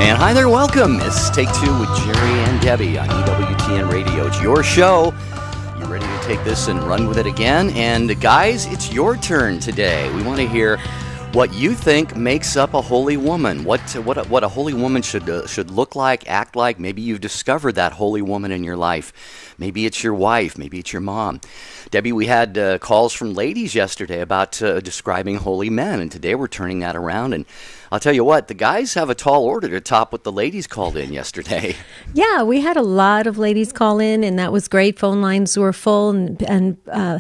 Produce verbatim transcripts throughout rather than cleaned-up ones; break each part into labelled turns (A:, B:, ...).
A: And hi there, welcome. It's Take Two with Jerry and Debbie on E W T N Radio. It's your show. You ready to take this and run with it again? And guys, it's your turn today. We want to hear what you think makes up a holy woman. What what a, what a holy woman should uh, should look like, act like. Maybe you've discovered that holy woman in your life. Maybe it's your wife. Maybe it's your mom. Debbie, we had uh, calls from ladies yesterday about uh, describing holy men, and today we're turning that around. And I'll tell you what, the guys have a tall order to top what the ladies called in yesterday.
B: Yeah, we had a lot of ladies call in, and that was great. Phone lines were full, and, and uh,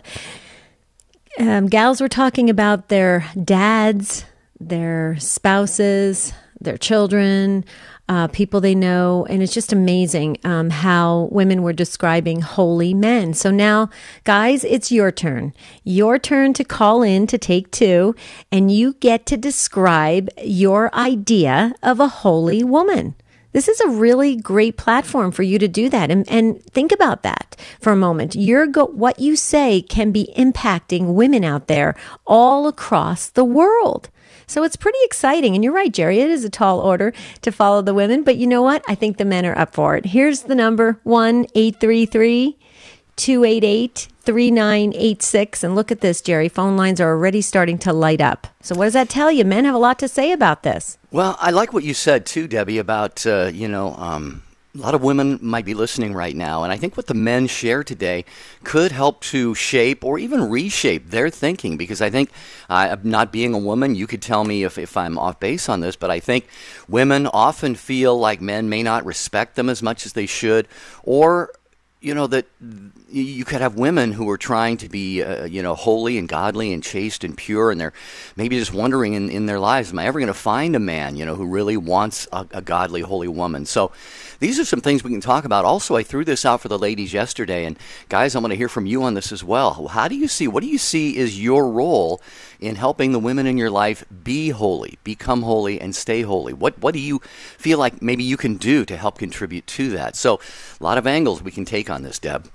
B: um, gals were talking about their dads, their spouses, their children, uh, people they know, and it's just amazing um, how women were describing holy men. So now, guys, it's your turn. Your turn to call in to Take Two, and you get to describe your idea of a holy woman. This is a really great platform for you to do that. And, and think about that for a moment. Your go- what you say can be impacting women out there all across the world. So it's pretty exciting. And you're right, Jerry, it is a tall order to follow the women. But you know what? I think the men are up for it. Here's the number, one eight three three, two eight eight, three nine eight six. And look at this, Jerry. Phone lines are already starting to light up. So what does that tell you? Men have a lot to say about this.
A: Well, I like what you said, too, Debbie, about, uh, you know, um, a lot of women might be listening right now. And I think what the men share today could help to shape or even reshape their thinking. Because I think, uh, not being a woman, you could tell me if, if I'm off base on this, but I think women often feel like men may not respect them as much as they should, or you know, that you could have women who are trying to be, uh, you know, holy and godly and chaste and pure, and they're maybe just wondering in, in their lives, am I ever going to find a man, you know, who really wants a, a godly, holy woman? So these are some things we can talk about. Also, I threw this out for the ladies yesterday, and guys, I want to hear from you on this as well. How do you see, what do you see is your role in helping the women in your life be holy, become holy, and stay holy? What what do you feel like maybe you can do to help contribute to that? So a lot of angles we can take on this, Deb.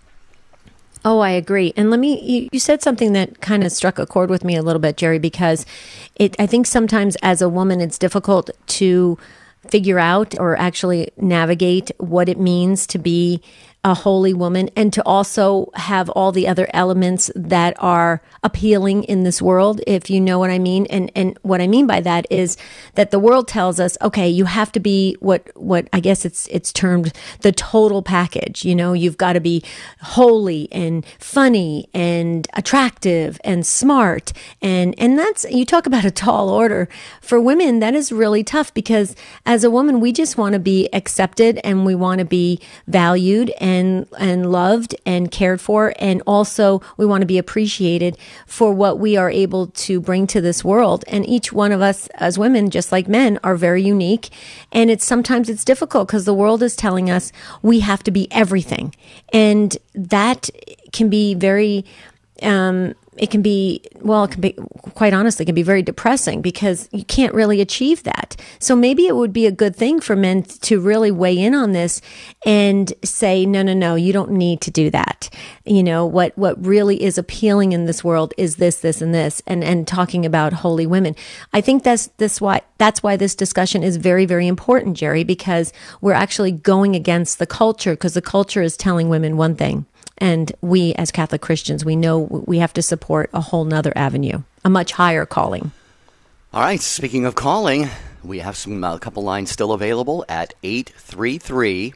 B: Oh, I agree. And let me, you, you said something that kind of struck a chord with me a little bit, Jerry, because it, I think sometimes as a woman, it's difficult to figure out or actually navigate what it means to be a holy woman, and to also have all the other elements that are appealing in this world, if you know what I mean. And and what I mean by that is that the world tells us, okay, you have to be what what I guess it's it's termed the total package. You know, you've got to be holy and funny and attractive and smart, and and that's, you talk about a tall order for women. That is really tough, because as a woman, we just want to be accepted, and we want to be valued and And, and loved and cared for. And also we want to be appreciated for what we are able to bring to this world. And each one of us as women, just like men, are very unique. And it's sometimes it's difficult because the world is telling us we have to be everything. And that can be very, um, it can be, well, it can be, quite honestly, it can be very depressing, because you can't really achieve that. So maybe it would be a good thing for men to really weigh in on this and say, no, no, no, you don't need to do that. You know, what, what really is appealing in this world is this, this, and this, and, and talking about holy women. I think that's, this why, that's why this discussion is very, very important, Jerry, because we're actually going against the culture, because the culture is telling women one thing. And we, as Catholic Christians, we know we have to support a whole nother avenue, a much higher calling.
A: All right. Speaking of calling, we have some a couple lines still available at eight three three,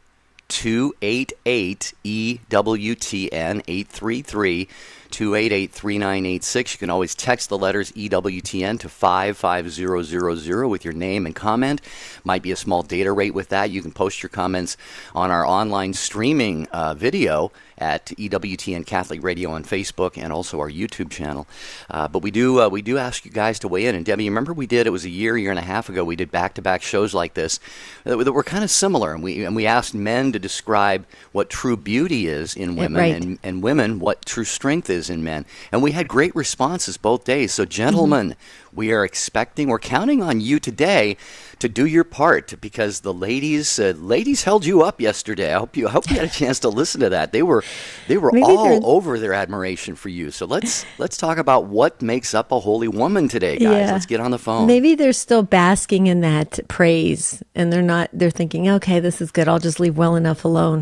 A: two eight eight, E W T N, eight three three, two eight eight, three nine eight six. You can always text the letters E W T N to five five zero zero zero with your name and comment. Might be a small data rate with that. You can post your comments on our online streaming uh, video at E W T N Catholic Radio on Facebook, and also our YouTube channel. Uh, but we do uh, we do ask you guys to weigh in. And Debbie, you remember we did, it was a year, year and a half ago, we did back-to-back shows like this that, that were kind of similar. And we and we asked men to describe what true beauty is in women,
B: right.
A: and, and women what true strength is is in men. And we had great responses both days. So, gentlemen, mm-hmm. we are expecting, we're counting on you today to do your part, because the ladies uh, ladies held you up yesterday. I hope you I hope you had a chance to listen to that. They were they were Maybe all over their admiration for you. So let's let's talk about what makes up a holy woman today, guys.
B: Yeah.
A: Let's get on the phone.
B: Maybe they're still basking in that praise, and they're not. They're thinking, okay, this is good. I'll just leave well enough alone.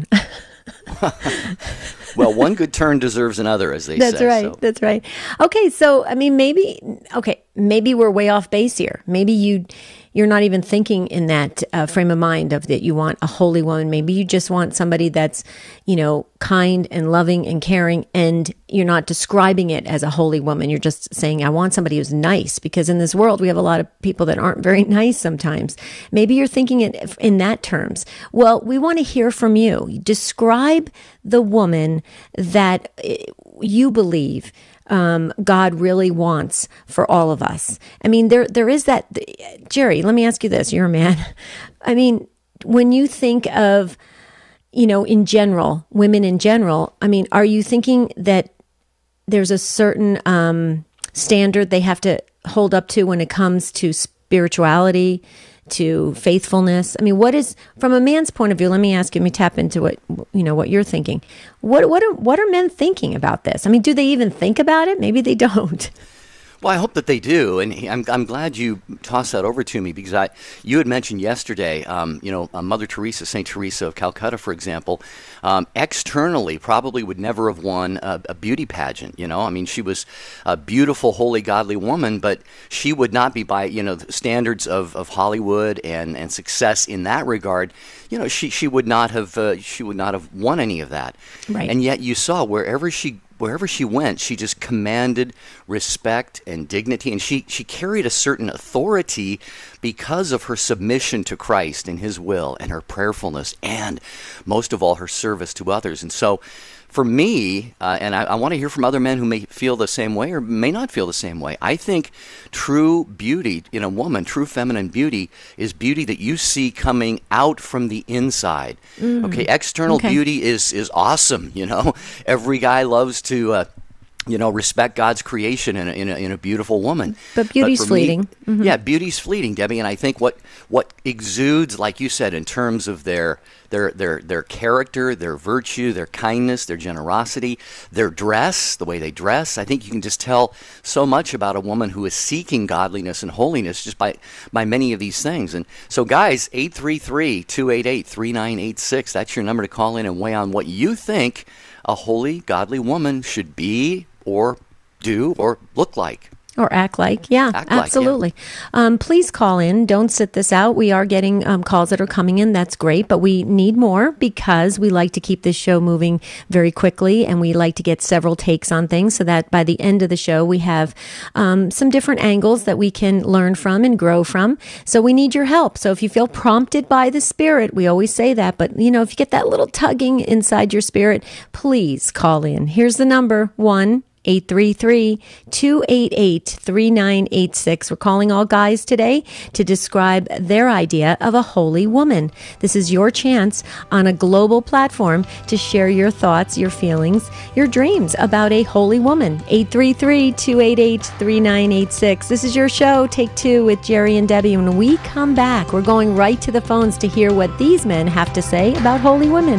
A: Well, one good turn deserves another, as they
B: That's
A: say.
B: That's right.
A: So.
B: That's right. Okay, so I mean, maybe okay, maybe we're way off base here. Maybe you you're not even thinking in that uh, frame of mind of that you want a holy woman. Maybe you just want somebody that's, you know, kind and loving and caring, and you're not describing it as a holy woman. You're just saying, I want somebody who's nice, because in this world we have a lot of people that aren't very nice sometimes. Maybe you're thinking it in that terms. Well, we want to hear from you. Describe the woman that you believe Um, God really wants for all of us. I mean, there there is that. Jerry, let me ask you this. You're a man. I mean, when you think of, you know, in general, women in general, I mean, are you thinking that there's a certain um, standard they have to hold up to when it comes to spirituality, to faithfulness? I mean, what is, from a man's point of view, let me ask you, let me tap into what, you know, what you're thinking. What, what are, what are men thinking about this? I mean, do they even think about it? Maybe they don't.
A: Well, I hope that they do, and I'm I'm glad you tossed that over to me, because I you had mentioned yesterday, um, you know, uh, Mother Teresa, Saint Teresa of Calcutta, for example, um, externally probably would never have won a, a beauty pageant. You know, I mean, she was a beautiful, holy, godly woman, but she would not be, by you know the standards of, of Hollywood and, and success in that regard. You know, she she would not have uh, she would not have won any of that.
B: Right.
A: And yet you saw wherever she. Wherever she went, she just commanded respect and dignity, and she, she carried a certain authority because of her submission to Christ and His will, and her prayerfulness, and most of all, her service to others. And so, for me, uh, and I, I want to hear from other men who may feel the same way or may not feel the same way, I think true beauty in a woman, true feminine beauty, is beauty that you see coming out from the inside. Mm. Okay, external okay. beauty is is awesome. You know, every guy loves to. Uh, You know, respect God's creation in a, in a, in a beautiful woman.
B: But beauty's but fleeting.
A: Me,
B: mm-hmm.
A: Yeah, beauty's fleeting, Debbie. And I think what what exudes, like you said, in terms of their their their their character, their virtue, their kindness, their generosity, their dress, the way they dress, I think you can just tell so much about a woman who is seeking godliness and holiness just by, by many of these things. And so, guys, eight three three, two eight eight, three nine eight six, that's your number to call in and weigh on what you think a holy, godly woman should be, or do, or look like.
B: Or act like. Yeah, act absolutely. Like, yeah. Um, please call in. Don't sit this out. We are getting um, calls that are coming in. That's great. But we need more, because we like to keep this show moving very quickly, and we like to get several takes on things so that by the end of the show, we have um, some different angles that we can learn from and grow from. So we need your help. So if you feel prompted by the Spirit, we always say that. But, you know, if you get that little tugging inside your spirit, please call in. Here's the number, one eight three three, two eight eight, three nine eight six. We're calling all guys today to describe their idea of a holy woman. This is your chance on a global platform to share your thoughts, your feelings, your dreams about a holy woman. eight three three, two eight eight, three nine eight six. This is your show, Take Two, with Jerry and Debbie. When we come back, we're going right to the phones to hear what these men have to say about holy women.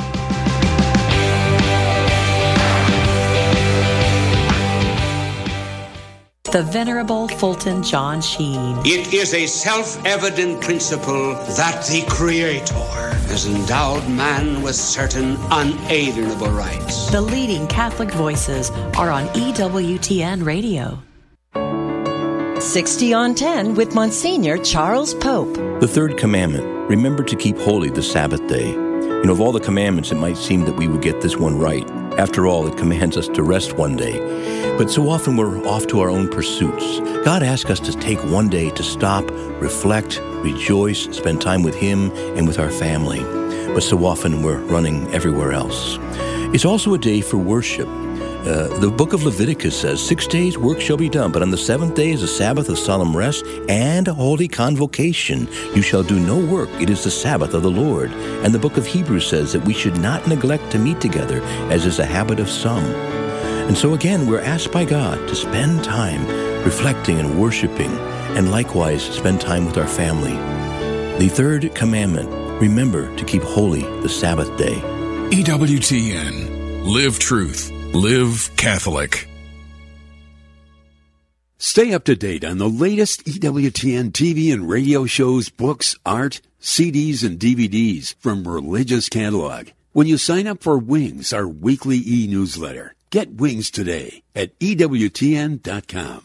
C: The Venerable Fulton John Sheen.
D: It is a self-evident principle that the Creator has endowed man with certain unalienable rights.
C: The leading Catholic voices are on E W T N Radio.
E: sixty on ten with Monsignor Charles Pope.
F: The third commandment, remember to keep holy the Sabbath day. You know, of all the commandments, it might seem that we would get this one right. After all, it commands us to rest one day. But so often we're off to our own pursuits. God asks us to take one day to stop, reflect, rejoice, spend time with Him and with our family. But so often we're running everywhere else. It's also a day for worship. Uh, the book of Leviticus says, six days work shall be done, but on the seventh day is a Sabbath of solemn rest and a holy convocation. You shall do no work. It is the Sabbath of the Lord. And the book of Hebrews says that we should not neglect to meet together, as is a habit of some. And so again, we're asked by God to spend time reflecting and worshiping, and likewise spend time with our family. The third commandment, remember to keep holy the Sabbath day.
G: E W T N. Live truth. Live Catholic.
H: Stay up to date on the latest E W T N T V and radio shows, books, art, C Ds, and D V Ds from Religious Catalog when you sign up for Wings, our weekly e-newsletter. Get Wings today at E W T N dot com.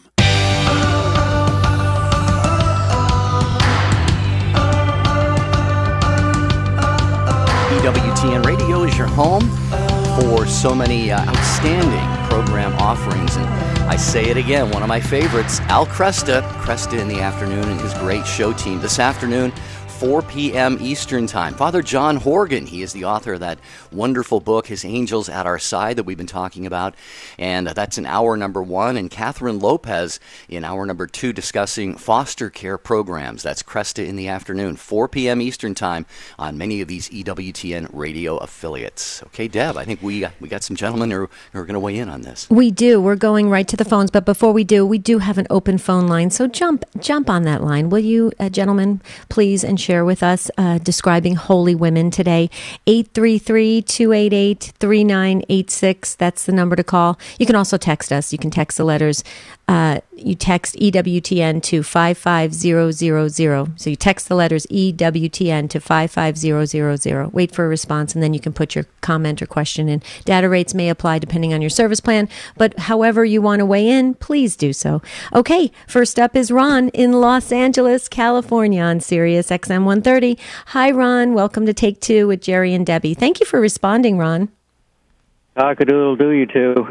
A: E W T N Radio is your home for so many uh, outstanding program offerings. And I say it again, one of my favorites, Al Cresta, Cresta in the Afternoon, and his great show team. This afternoon, four p.m. Eastern Time. Father John Horgan, he is the author of that wonderful book, His Angels at Our Side, that we've been talking about. And that's in hour number one. And Catherine Lopez in hour number two, discussing foster care programs. That's Cresta in the Afternoon, four p.m. Eastern Time on many of these E W T N radio affiliates. Okay, Deb, I think we got, we got some gentlemen who are, who are going to weigh in on this.
B: We do. We're going right to the phones. But before we do, we do have an open phone line. So jump jump on that line. Will you, uh, gentlemen, please, and share with us uh, describing holy women today. eight three three, two eight eight, three nine eight six. That's the number to call. You can also text us. You can text the letters. Uh, you text E W T N to five five zero zero zero. So you text the letters E W T N to five five zero zero zero. Wait for a response, and then you can put your comment or question in. Data rates may apply depending on your service plan, but however you want to weigh in, please do so. Okay, first up is Ron in Los Angeles, California on Sirius X M one thirty. Hi, Ron. Welcome to Take Two with Jerry and Debbie. Thank you for responding, Ron.
I: Cock-a-doodle-doo, you two.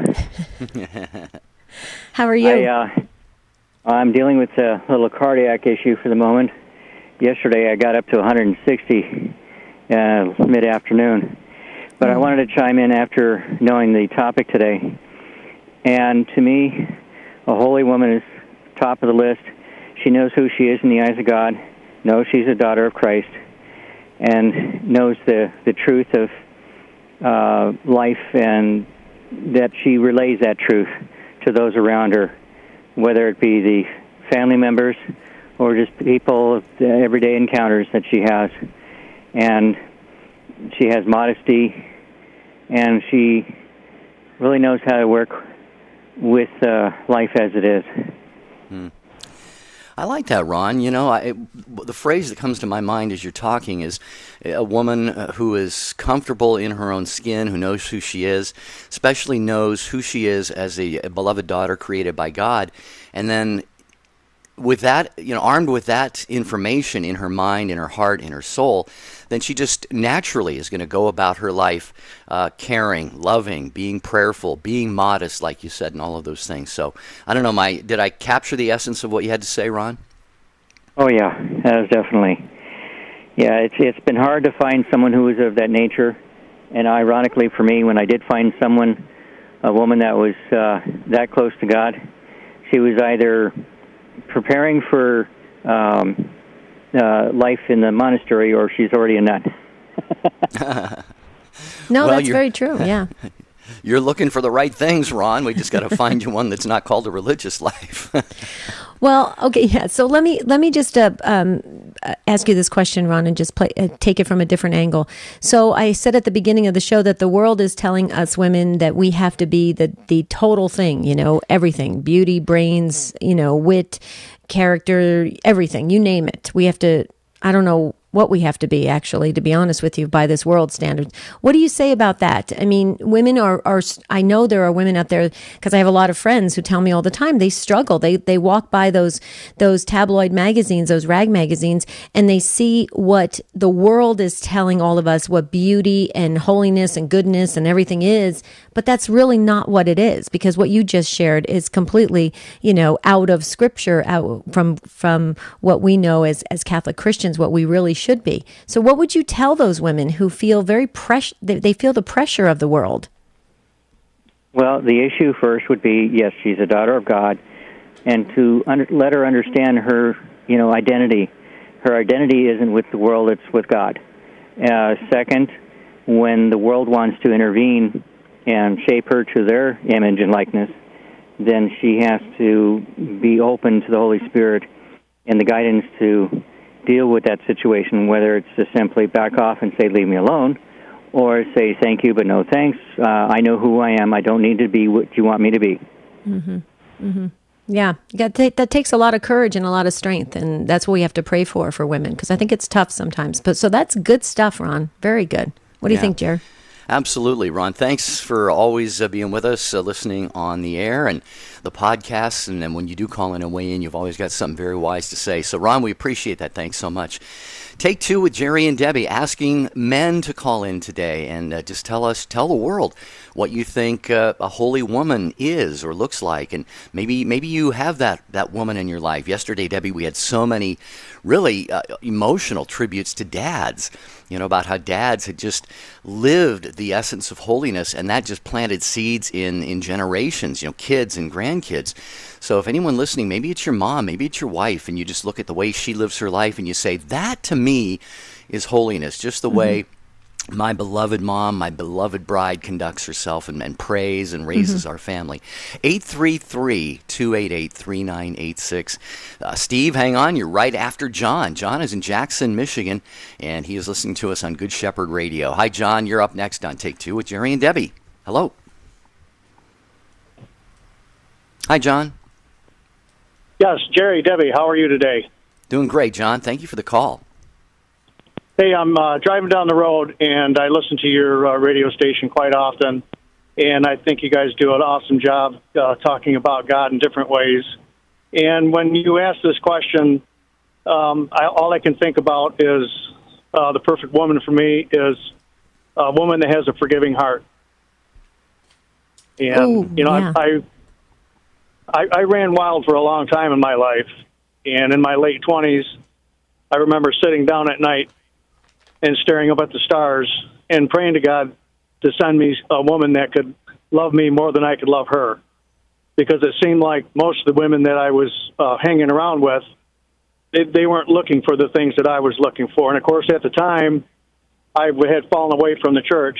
B: How are you?
I: I, uh, I'm dealing with a little cardiac issue for the moment. Yesterday I got up to one hundred sixty uh, mid-afternoon. But I wanted to chime in after knowing the topic today. And to me, a holy woman is top of the list. She knows who she is in the eyes of God, knows she's a daughter of Christ, and knows the, the truth of uh, life, and that she relays that truth to those around her, whether it be the family members or just people, the everyday encounters that she has. And she has modesty, and she really knows how to work with uh, life as it is.
A: Hmm. I like that, Ron. You know, I, the phrase that comes to my mind as you're talking is a woman who is comfortable in her own skin, who knows who she is, especially knows who she is as a, a beloved daughter created by God. And then with that, you know, armed with that information in her mind, in her heart, in her soul, then she just naturally is going to go about her life uh, caring, loving, being prayerful, being modest, like you said, and all of those things. So I don't know, my did I capture the essence of what you had to say, Ron?
I: Oh, yeah, that was definitely. Yeah, it's it's been hard to find someone who was of that nature. And ironically for me, when I did find someone, a woman that was uh, that close to God, she was either preparing for um, uh, life in the monastery, or she's already a nun.
B: No,
A: well,
B: that's very true, yeah.
A: You're looking for the right things, Ron. We just got to find you one that's not called a religious life.
B: Well, okay, yeah. So let me let me just uh, um, ask you this question, Ron, and just play, uh, take it from a different angle. So I said at the beginning of the show that the world is telling us women that we have to be the the total thing, you know, everything, beauty, brains, you know, wit, character, everything, you name it. We have to, I don't know what we have to be, actually, to be honest with you, by this world standard. What do you say about that? I mean, women are, are I know there are women out there, because I have a lot of friends who tell me all the time, they struggle. They they walk by those those tabloid magazines, those rag magazines, and they see what the world is telling all of us, what beauty and holiness and goodness and everything is, but that's really not what it is, because what you just shared is completely, you know, out of scripture, out from from what we know as, as Catholic Christians, what we really should be. So what would you tell those women who feel very pressure, they feel the pressure of the world?
I: Well, the issue first would be, yes, she's a daughter of God, and to under, let her understand her, you know, identity. Her identity isn't with the world, it's with God. Uh, second, when the world wants to intervene and shape her to their image and likeness, then she has to be open to the Holy Spirit and the guidance to deal with that situation, whether it's to simply back off and say, leave me alone, or say, thank you, but no thanks. Uh, I know who I am. I don't need to be what you want me to be.
B: Mm-hmm. Mm-hmm. Yeah, you got to, that takes a lot of courage and a lot of strength, and that's what we have to pray for for women, because I think it's tough sometimes. But so that's good stuff, Ron. Very good. What do yeah. you think, Jerry?
A: Absolutely, Ron. Thanks for always uh, being with us, uh, listening on the air and the podcasts. And then when you do call in and weigh in, you've always got something very wise to say. So, Ron, we appreciate that. Thanks so much. Take two with Jerry and Debbie, asking men to call in today and uh, just tell us, tell the world what you think uh, a holy woman is or looks like. And maybe maybe you have that, that woman in your life. Yesterday, Debbie, we had so many really uh, emotional tributes to dads, you know, about how dads had just lived the essence of holiness, and that just planted seeds in, in generations, you know, kids and grandkids. So if anyone listening, maybe it's your mom, maybe it's your wife, and you just look at the way she lives her life and you say, that to me is holiness, just the mm-hmm. way my beloved mom, my beloved bride conducts herself and, and prays and raises mm-hmm. our family. eight three three, two eight eight, three nine eight six. Uh, Steve, hang on. You're right after John. John is in Jackson, Michigan, and he is listening to us on Good Shepherd Radio. Hi, John. You're up next on Take Two with Jerry and Debbie. Hello. Hi, John.
J: Yes, Jerry, Debbie, how are you today?
A: Doing great, John. Thank you for the call.
J: Hey, I'm uh, driving down the road, and I listen to your uh, radio station quite often, and I think you guys do an awesome job uh, talking about God in different ways. And when you ask this question, um, I, all I can think about is uh, the perfect woman for me is a woman that has a forgiving heart. And,
B: Ooh,
J: you know,
B: yeah.
J: I, I, I ran wild for a long time in my life, and in my late twenties, I remember sitting down at night and staring up at the stars and praying to God to send me a woman that could love me more than I could love her. Because it seemed like most of the women that I was uh, hanging around with, they, they weren't looking for the things that I was looking for. And, of course, at the time, I had fallen away from the church.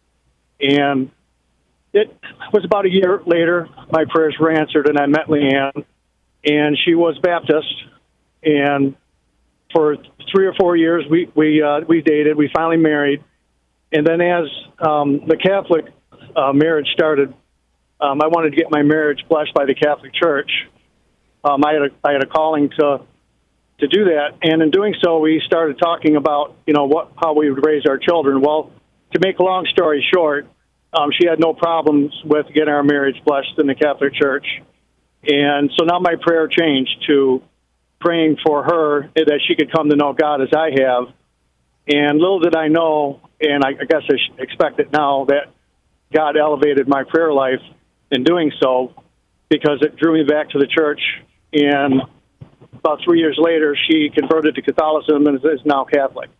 J: And it was about a year later, my prayers were answered, and I met Leanne. And she was Baptist. And for three or four years, we we uh, we dated. We finally married, and then as um, the Catholic uh, marriage started, um, I wanted to get my marriage blessed by the Catholic Church. Um, I had a I had a calling to to do that, and in doing so, we started talking about you know what how we would raise our children. Well, to make a long story short, um, she had no problems with getting our marriage blessed in the Catholic Church, and so now my prayer changed to praying for her that she could come to know God as I have. And little did I know, and I, I guess I should expect it now, that God elevated my prayer life in doing so, because it drew me back to the church. And about three years later, she converted to Catholicism and is now Catholic.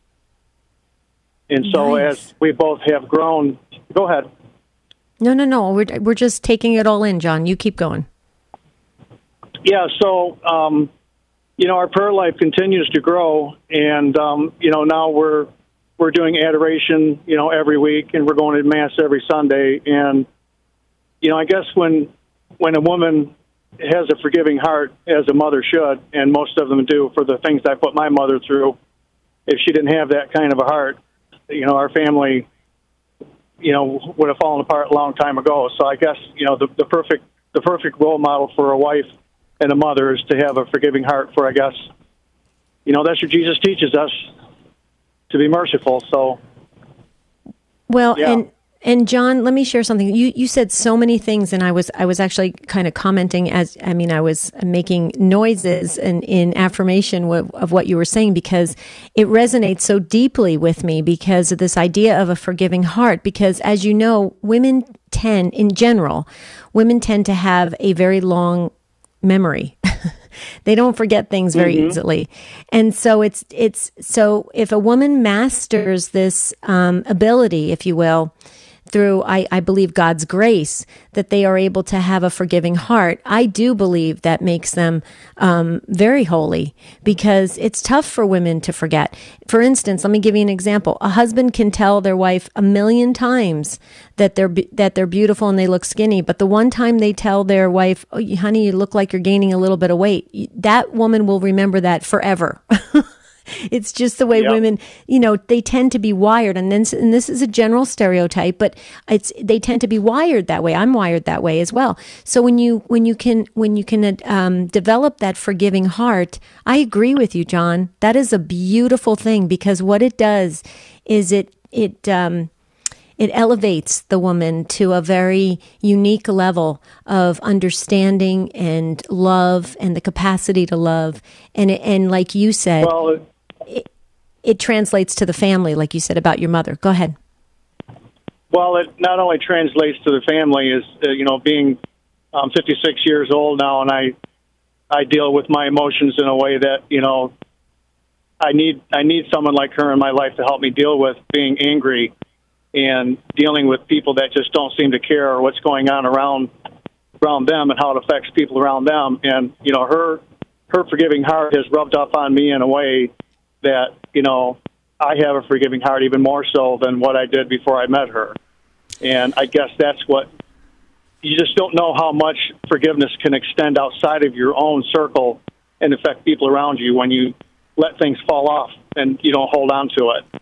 J: And so
B: Nice.
J: as we both have grown, go ahead.
B: No, no, no. We're we're just taking it all in, John. You keep going.
J: Yeah, so, um, you know, our prayer life continues to grow, and, um, you know, now we're we're doing adoration, you know, every week, and we're going to Mass every Sunday. And, you know, I guess when when a woman has a forgiving heart, as a mother should, and most of them do, for the things I put my mother through, if she didn't have that kind of a heart, you know, our family, you know, would have fallen apart a long time ago. So I guess, you know, the, the perfect the perfect role model for a wife and a mother is to have a forgiving heart for, I guess, you know, that's what Jesus teaches us, to be merciful. So,
B: Well,
J: yeah.
B: and and John, let me share something. You you said so many things, and I was I was actually kind of commenting as I mean I was making noises in, in affirmation of, of what you were saying, because it resonates so deeply with me because of this idea of a forgiving heart. Because as you know, women tend, in general, women tend to have a very long memory. They don't forget things very mm-hmm. easily. And so it's, it's, so if a woman masters this um, ability, if you will, through, I, I believe, God's grace, that they are able to have a forgiving heart. I do believe that makes them um, very holy, because it's tough for women to forget. For instance, let me give you an example. A husband can tell their wife a million times that they're that they're beautiful and they look skinny, but the one time they tell their wife, "Oh, honey, you look like you're gaining a little bit of weight," that woman will remember that forever. It's just the way yep. women, you know, they tend to be wired. And then, and this is a general stereotype, but it's, they tend to be wired that way. I'm wired that way as well. So when you, when you can, when you can um, develop that forgiving heart, I agree with you, John. That is a beautiful thing, because what it does is it, it, um, it elevates the woman to a very unique level of understanding and love and the capacity to love. And, and like you said, well, it, it, it translates to the family, like you said about your mother. Go ahead.
J: Well, it not only translates to the family, is, uh, you know, being um, fifty-six years old now, and I, I deal with my emotions in a way that, you know, I need, I need someone like her in my life to help me deal with being angry and dealing with people that just don't seem to care or what's going on around around them and how it affects people around them. And, you know, her her forgiving heart has rubbed off on me in a way that, you know, I have a forgiving heart even more so than what I did before I met her. And I guess that's what, you just don't know how much forgiveness can extend outside of your own circle and affect people around you when you let things fall off and you don't hold on to it.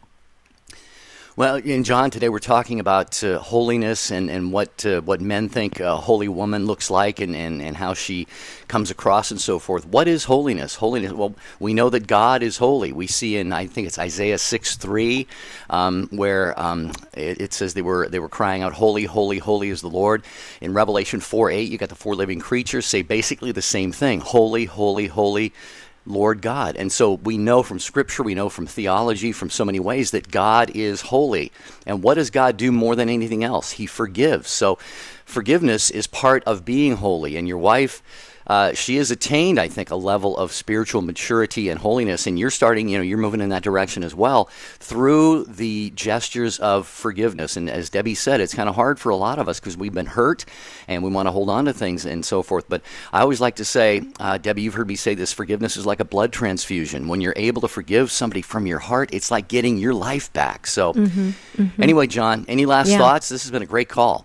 A: Well, and John, today we're talking about uh, holiness and, and what uh, what men think a holy woman looks like, and, and, and how she comes across and so forth. What is holiness? Holiness, well, we know that God is holy. We see in, I think it's Isaiah six three, um, where um, it, it says they were they were crying out, "Holy, holy, holy is the Lord." In Revelation four eight, you got the four living creatures say basically the same thing. Holy, holy, holy, Lord God. And so we know from Scripture, we know from theology, from so many ways, that God is holy. And what does God do more than anything else? He forgives. So forgiveness is part of being holy. And your wife, uh, she has attained, I think, a level of spiritual maturity and holiness. And you're starting, you know, you're moving in that direction as well through the gestures of forgiveness. And as Debbie said, it's kind of hard for a lot of us because we've been hurt and we want to hold on to things and so forth. But I always like to say, uh, Debbie, you've heard me say this, forgiveness is like a blood transfusion. When you're able to forgive somebody from your heart, it's like getting your life back. So mm-hmm, mm-hmm. Anyway, John, any last yeah. thoughts? This has been a great call.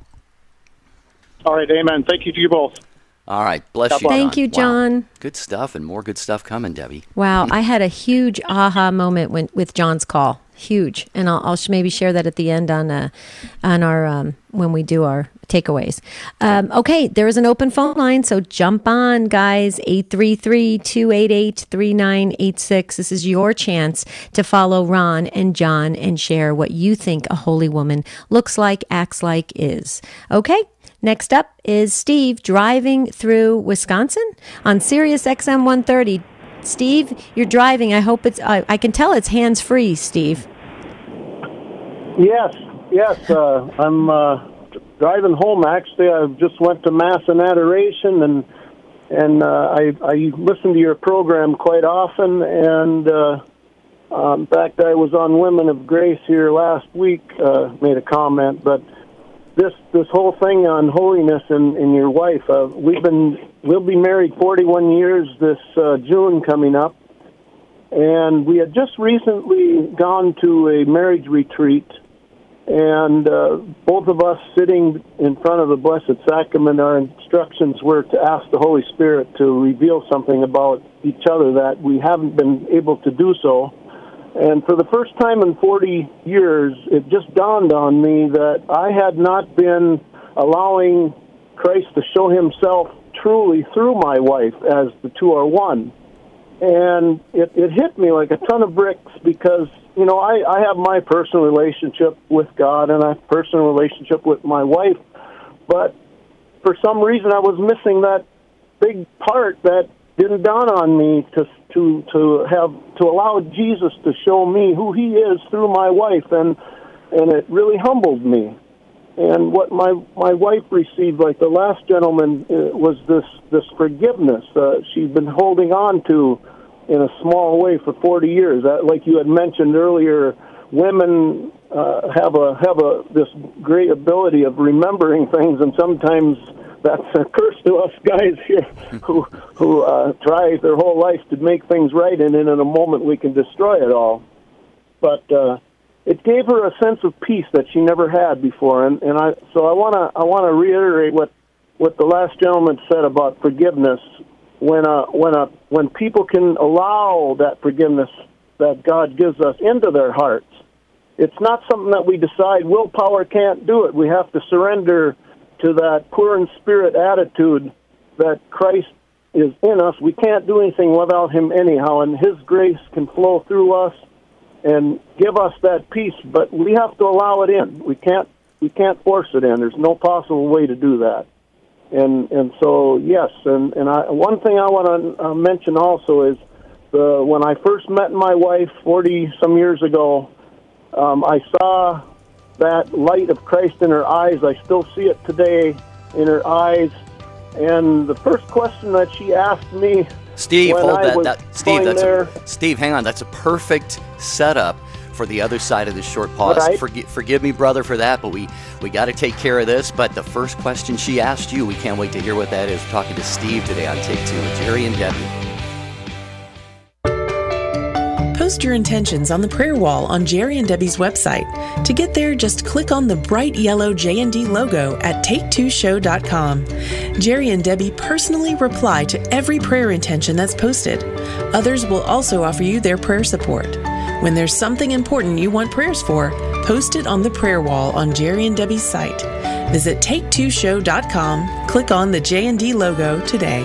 J: All right, amen. Thank you to you both.
A: All right. Bless
J: God
A: you,
J: bless.
A: John.
B: Thank you, John.
A: Wow. Good stuff, and more good stuff coming, Debbie.
B: Wow. I had a huge aha moment when, with John's call. Huge. And I'll, I'll maybe share that at the end on uh, on our um, when we do our takeaways. Um, okay. There is an open phone line, so jump on, guys. eight three three, two eight eight, three nine eight six. This is your chance to follow Ron and John and share what you think a holy woman looks like, acts like, is. Okay? Next up is Steve driving through Wisconsin on Sirius X M one thirty. Steve, you're driving. I hope it's, uh, I can tell it's hands-free, Steve.
K: Yes, yes. Uh, I'm uh, driving home, actually. I just went to Mass and Adoration, and and uh, I, I listen to your program quite often. And uh, uh, in fact, I was on Women of Grace here last week, uh, made a comment, but This this whole thing on holiness and, and your wife, uh, we've been we'll be married forty-one years this uh, June coming up, and we had just recently gone to a marriage retreat, and uh, both of us sitting in front of the Blessed Sacrament, our instructions were to ask the Holy Spirit to reveal something about each other that we haven't been able to do so. And for the first time in forty years, it just dawned on me that I had not been allowing Christ to show himself truly through my wife, as the two are one. And it, it hit me like a ton of bricks because, you know, I, I have my personal relationship with God and a personal relationship with my wife. But for some reason, I was missing that big part that didn't dawn on me to to to have to allow Jesus to show me who he is through my wife, and and it really humbled me. And what my my wife received, like the last gentleman, uh, was this this forgiveness uh, she'd been holding on to in a small way for forty years. Uh, like you had mentioned earlier, women uh, have a have a this great ability of remembering things, and sometimes that's a curse to us guys here who who uh, try their whole life to make things right, and then in a moment we can destroy it all. But uh, it gave her a sense of peace that she never had before, and, and I so I want to I want to reiterate what what the last gentleman said about forgiveness. When a when a when people can allow that forgiveness that God gives us into their hearts, it's not something that we decide. Willpower can't do it. We have to surrender to that poor in spirit attitude that Christ is in us. We can't do anything without Him anyhow, and His grace can flow through us and give us that peace. But we have to allow it in. We can't we can't force it in. There's no possible way to do that. And and so yes, and and I, one thing I want to uh, mention also is the when I first met my wife forty some years ago, um, I saw that light of Christ in her eyes. I still see it today in her eyes. And the first question that she asked me,
A: Steve,
K: when
A: hold
K: I
A: that,
K: was
A: that Steve, that's
K: there,
A: a, Steve, hang on, that's a perfect setup for the other side of this short pause.
K: Right.
A: Forgi- forgive me, brother, for that, but we, we got to take care of this. But the first question she asked you, we can't wait to hear what that is. We're talking to Steve today on Take Two with Jerry and Debbie.
C: Post your intentions on the prayer wall on Jerry and Debbie's website. To get there, just click on the bright yellow J and D logo at take two show dot com. Jerry and Debbie personally reply to every prayer intention that's posted. Others will also offer you their prayer support. When there's something important you want prayers for, post it on the prayer wall on Jerry and Debbie's site. Visit take two show dot com, click on the J and D logo today.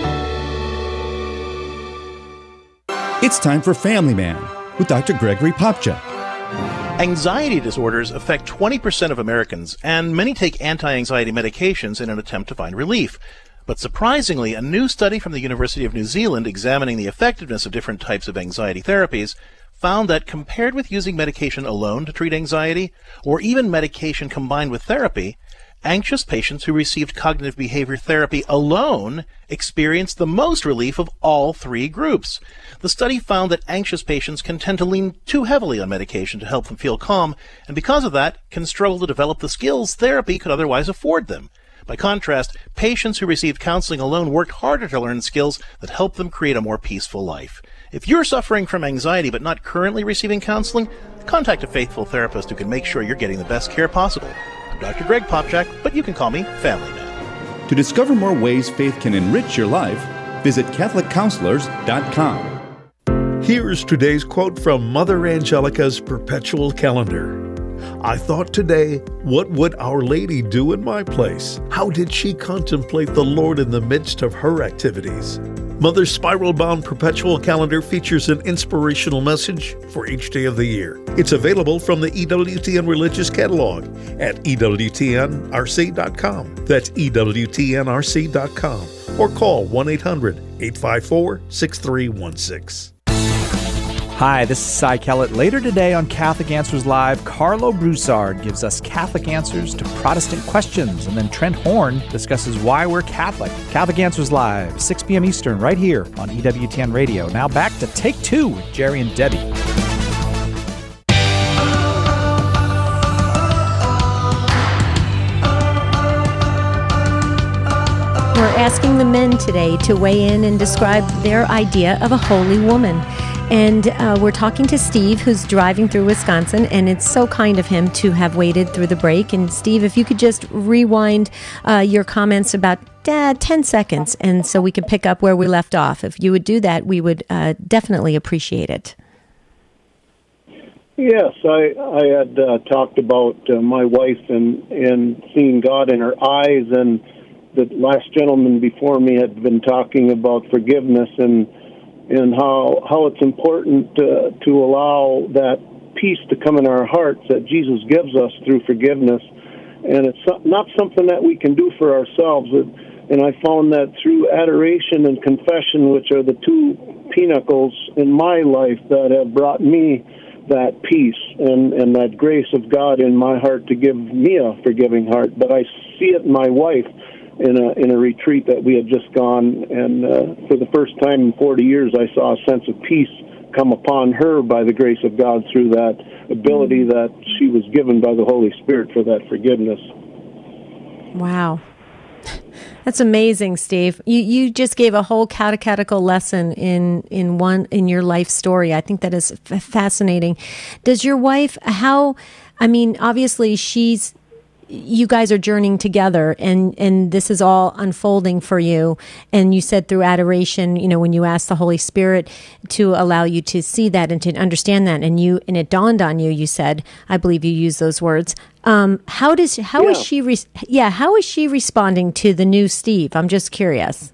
L: It's time for Family Man with Doctor Gregory Popcak.
M: Anxiety disorders affect twenty percent of Americans, and many take anti-anxiety medications in an attempt to find relief. But surprisingly, a new study from the University of New Zealand examining the effectiveness of different types of anxiety therapies found that compared with using medication alone to treat anxiety, or even medication combined with therapy, anxious patients who received cognitive behavior therapy alone experienced the most relief of all three groups. The study found that anxious patients can tend to lean too heavily on medication to help them feel calm, and because of that, can struggle to develop the skills therapy could otherwise afford them. By contrast, patients who received counseling alone worked harder to learn skills that help them create a more peaceful life. If you're suffering from anxiety but not currently receiving counseling, contact a faithful therapist who can make sure you're getting the best care possible. I'm Doctor Greg Popcak, but you can call me Family Man.
L: To discover more ways faith can enrich your life, visit catholic counselors dot com.
N: Here's today's quote from Mother Angelica's perpetual calendar. I thought today, what would Our Lady do in my place? How did she contemplate the Lord in the midst of her activities? Mother's spiral-bound perpetual calendar features an inspirational message for each day of the year. It's available from the E W T N Religious Catalog at E W T N R C dot com. That's E W T N R C dot com. Or call one eight hundred, eight five four, six three one six.
O: Hi, this is Cy Kellett. Later today on Catholic Answers Live, Carlo Broussard gives us Catholic answers to Protestant questions, and then Trent Horn discusses why we're Catholic. Catholic Answers Live, six p.m. Eastern, right here on E W T N Radio. Now back to Take Two with Jerry and Debbie.
B: We're asking the men today to weigh in and describe their idea of a holy woman. And uh, we're talking to Steve, who's driving through Wisconsin, and it's so kind of him to have waited through the break. And Steve, if you could just rewind uh, your comments about uh, ten seconds, and so we can pick up where we left off. If you would do that, we would uh, definitely appreciate it.
K: Yes, I I had uh, talked about uh, my wife and, and seeing God in her eyes, and the last gentleman before me had been talking about forgiveness and and how how it's important uh, to allow that peace to come in our hearts that Jesus gives us through forgiveness. And it's not something that we can do for ourselves. And I found that through adoration and confession, which are the two pinnacles in my life that have brought me that peace and, and that grace of God in my heart to give me a forgiving heart. But I see it in my wife in a in a retreat that we had just gone, and uh, for the first time in forty years, I saw a sense of peace come upon her by the grace of God through that ability that she was given by the Holy Spirit for that forgiveness.
B: Wow. That's amazing, Steve. You you just gave a whole catechetical lesson in, in one in your life story. I think that is f- fascinating. Does your wife, how, I mean, obviously she's, you guys are journeying together, and, and this is all unfolding for you. And you said through adoration, you know, when you asked the Holy Spirit to allow you to see that and to understand that, and you and it dawned on you. You said, I believe you used those words. Um, how does how
K: yeah.
B: is she? Re- yeah, how is she responding to the new Steve? I'm just curious.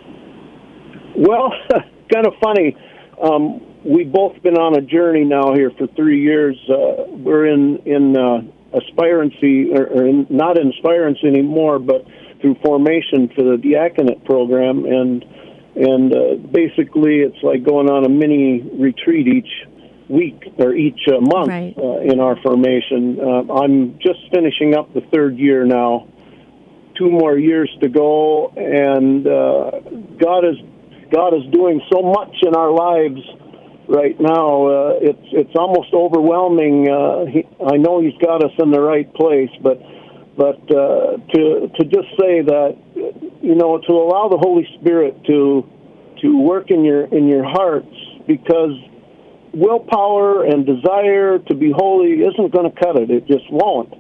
K: Well, kind of funny. Um, we've both been on a journey now here for three years. Uh, we're in in. Uh, aspirancy, or, or in, not inspirancy anymore, but through formation for the diaconate program, and and uh, basically it's like going on a mini retreat each week or each uh, month
B: right.
K: uh, in our formation. Uh, I'm just finishing up the third year now, two more years to go, and uh, God is God is doing so much in our lives right now. Uh, it's it's almost overwhelming. Uh, he, I know He's got us in the right place, but but uh, to to just say that, you know, to allow the Holy Spirit to to work in your in your hearts, because willpower and desire to be holy isn't going to cut it. It just won't.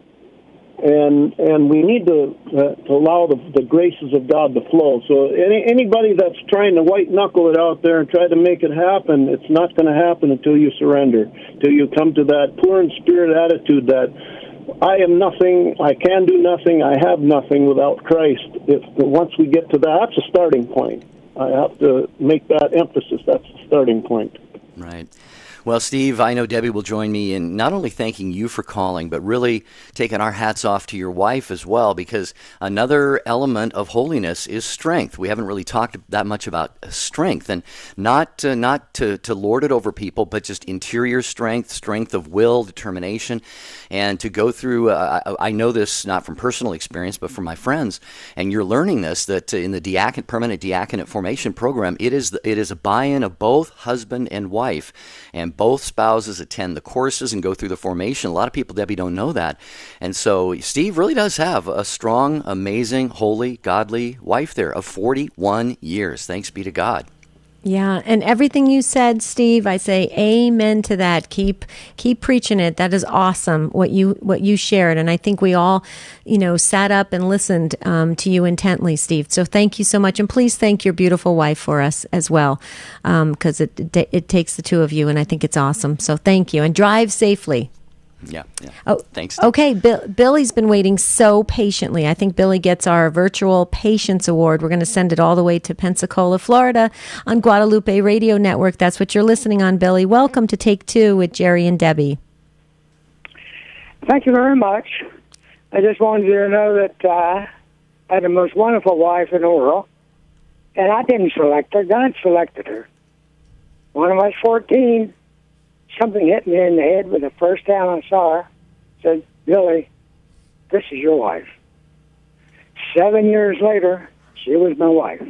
K: And and we need to, uh, to allow the, the graces of God to flow. So any, anybody that's trying to white-knuckle it out there and try to make it happen, it's not going to happen until you surrender, until you come to that poor in spirit attitude that I am nothing, I can do nothing, I have nothing without Christ. If once we get to that, that's a starting point. I have to make that emphasis. That's the starting point.
A: Right. Well, Steve, I know Debbie will join me in not only thanking you for calling, but really taking our hats off to your wife as well, because another element of holiness is strength. We haven't really talked that much about strength, and not uh, not to, to lord it over people, but just interior strength, strength of will, determination, and to go through, uh, I, I know this not from personal experience, but from my friends, and you're learning this, that in the diacon, permanent diaconate formation program, it is the, it is a buy-in of both husband and wife, and both spouses attend the courses and go through the formation. A lot of people, Debbie, don't know that. And so Steve really does have a strong, amazing, holy, godly wife there of forty-one years. Thanks be to God.
B: Yeah, and everything you said, Steve, I say amen to that. Keep keep preaching it. That is awesome what you what you shared, and I think we all, you know, sat up and listened um, to you intently, Steve. So thank you so much, and please thank your beautiful wife for us as well, because um, it, it it takes the two of you, and I think it's awesome. So thank you, and drive safely.
A: Yeah, yeah.
B: Oh,
A: thanks.
B: Okay, Bill, Billy's been waiting so patiently. I think Billy gets our virtual Patience Award. We're going to send it all the way to Pensacola, Florida on Guadalupe Radio Network. That's what you're listening on, Billy. Welcome to Take Two with Jerry and Debbie.
P: Thank you very much. I just wanted you to know that uh, I had the most wonderful wife in the world, and I didn't select her. God selected her. When I was fourteen, something hit me in the head with the first time I saw her. Said, Billy, this is your wife. Seven years later, she was my wife.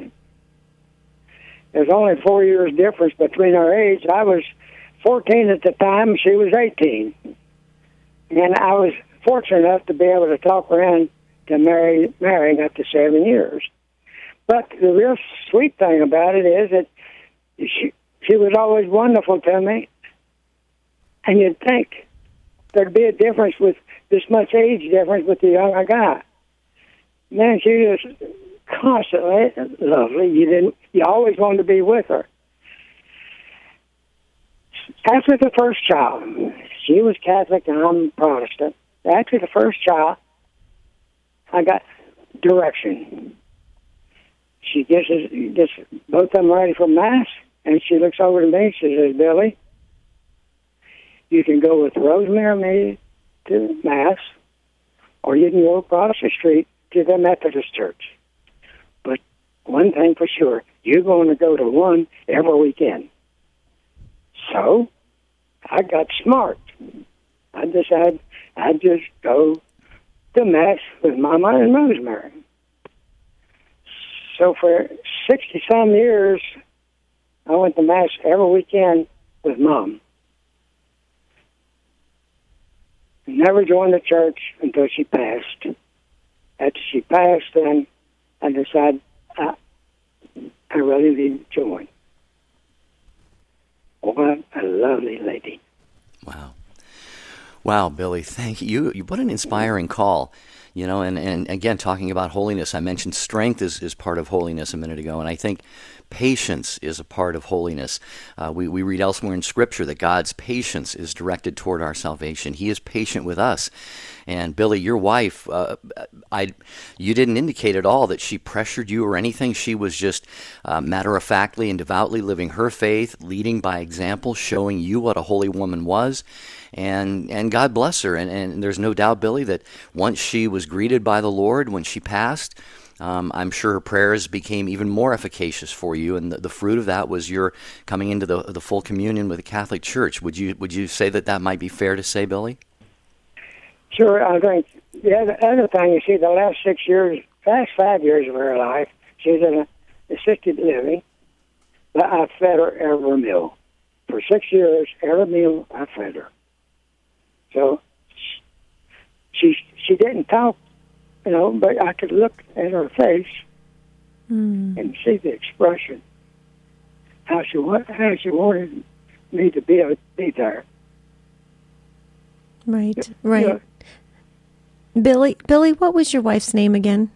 P: There's only four years difference between our age. I was fourteen at the time, she was eighteen. And I was fortunate enough to be able to talk her in to marry, marrying after seven years. But the real sweet thing about it is that she, she was always wonderful to me. And you'd think there'd be a difference with this much age difference with the younger guy. Man, she was constantly lovely. You didn't. You always wanted to be with her. After the first child, she was Catholic and I'm Protestant. After the first child, I got direction. She gets, gets both of them ready for Mass, and she looks over to me and she says, Billy, you can go with Rosemary and me to Mass, or you can go across the street to the Methodist Church. But one thing for sure, you're going to go to one every weekend. So I got smart. I decided I'd just go to Mass with Mama and Rosemary. So for sixty-some years, I went to Mass every weekend with Mom. Never joined the church until she passed. After she passed, then I decided I, I really need to join. What a lovely lady.
A: Wow. Wow, Billy, thank you. You what an inspiring call. You know, and, and again, talking about holiness, I mentioned strength is, is part of holiness a minute ago, and I think patience is a part of holiness. Uh, we, we read elsewhere in Scripture that God's patience is directed toward our salvation. He is patient with us. And Billy, your wife, uh, I, you didn't indicate at all that she pressured you or anything. She was just uh, matter-of-factly and devoutly living her faith, leading by example, showing you what a holy woman was. And and God bless her. And, and there's no doubt, Billy, that once she was greeted by the Lord, when she passed, um, I'm sure her prayers became even more efficacious for you. And the, the fruit of that was your coming into the the full communion with the Catholic Church. Would you would you say that that might be fair to say, Billy?
P: Sure, I think the other, other thing, you see, the last six years, past five years of her life, she's in a assisted living, but I fed her every meal. For six years, every meal I fed her. So she she didn't talk, you know, but I could look at her face mm. and see the expression, how she how she wanted me to be able to be there.
B: Right, right. Yeah. Billy, Billy, what was your wife's name again?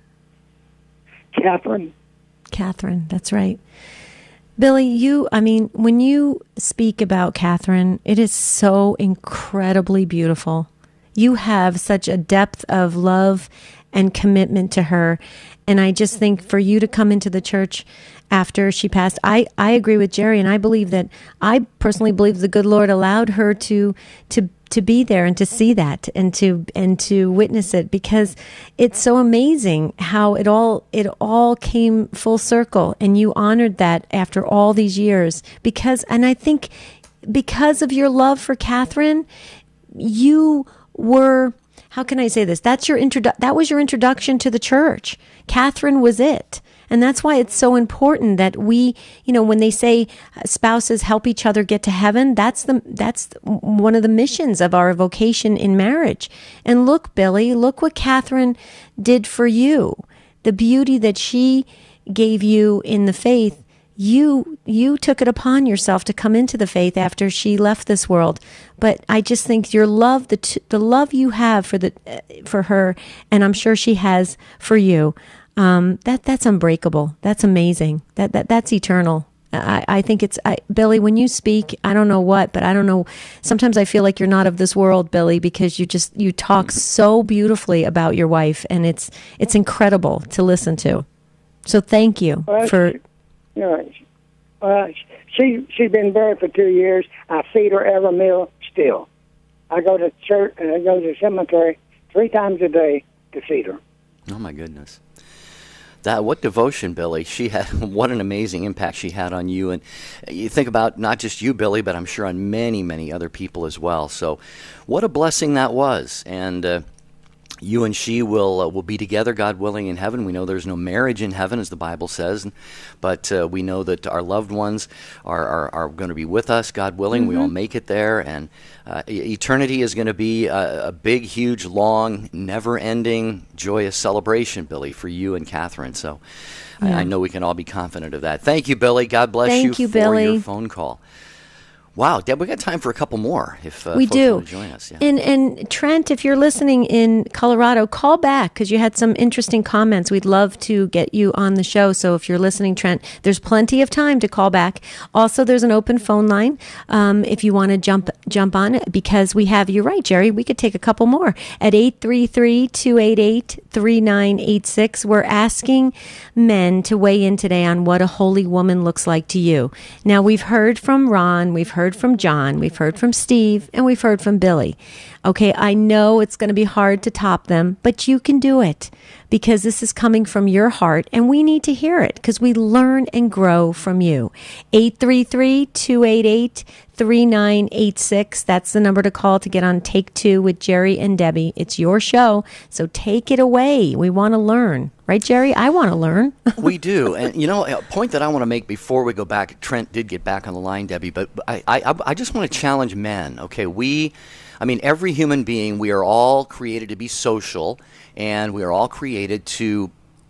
P: Catherine.
B: Catherine, that's right. Billy, you, I mean, when you speak about Catherine, it is so incredibly beautiful. You have such a depth of love and commitment to her. And I just think for you to come into the church after she passed, I, I agree with Jerry, and I believe that, I personally believe the good Lord allowed her to to to be there and to see that and to and to witness it, because it's so amazing how it all it all came full circle, and you honored that after all these years. Because, and I think because of your love for Catherine, you were, how can I say this? That's your introdu- that was your introduction to the church. Catherine was it. And that's why it's so important that we, you know, when they say spouses help each other get to heaven, that's the that's one of the missions of our vocation in marriage. And look, Billy, look what Catherine did for you. The beauty that she gave you in the faith, you you took it upon yourself to come into the faith after she left this world. But I just think your love, the t- the love you have for the uh, for her, and I'm sure she has for you. Um, that that's unbreakable. That's amazing. That that that's eternal. I, I think it's I, Billy. When you speak, I don't know what, but I don't know. Sometimes I feel like you're not of this world, Billy, because you just you talk so beautifully about your wife, and it's it's incredible to listen to. So thank you
P: well,
B: for.
P: She, you know, uh, she she's been buried for two years. I feed her every meal still. I go to church and I go to the cemetery three times a day to feed her.
A: Oh my goodness. That what devotion, Billy. She had what an amazing impact she had on you. And you think about not just you, Billy, but I'm sure on many, many other people as well. So what a blessing that was. And uh, you and she will uh, will be together, God willing, in heaven. We know there's no marriage in heaven, as the Bible says, but uh, we know that our loved ones are, are, are going to be with us, God willing. Mm-hmm. We all make it there, and uh, eternity is going to be a, a big, huge, long, never-ending, joyous celebration, Billy, for you and Catherine. So yeah. I, I know we can all be confident of that. Thank you, Billy. God bless
B: Thank
A: you,
B: you
A: for
B: Billy.
A: your phone call. Wow, Deb, we got time for a couple more if uh,
B: we
A: folks
B: do.
A: want to join us. Yeah.
B: And and Trent, if you're listening in Colorado, call back because you had some interesting comments. We'd love to get you on the show. So if you're listening, Trent, there's plenty of time to call back. Also, there's an open phone line um, if you want to jump jump on it, because we have, you're right, Jerry, we could take a couple more at eight three three, two eight eight, three nine eight six. We're asking men to weigh in today on what a holy woman looks like to you. Now, we've heard from Ron, we've heard from John, we've heard from Steve, and we've heard from Billy. Okay, I know it's going to be hard to top them, but you can do it. because this is coming from your heart and we need to hear it because we learn and grow from you. eight three three, two eight eight, three nine eight six. That's the number to call to get on Take Two with Jerry and Debbie. It's your show, so take it away. We want to learn. Right, Jerry? I want to learn.
A: We do. And, you know, a point that I want to make before we go back, Trent did get back on the line, Debbie, but I, I, I just want to challenge men, okay? We, I mean, every human being, we are all created to be social, and we are all created to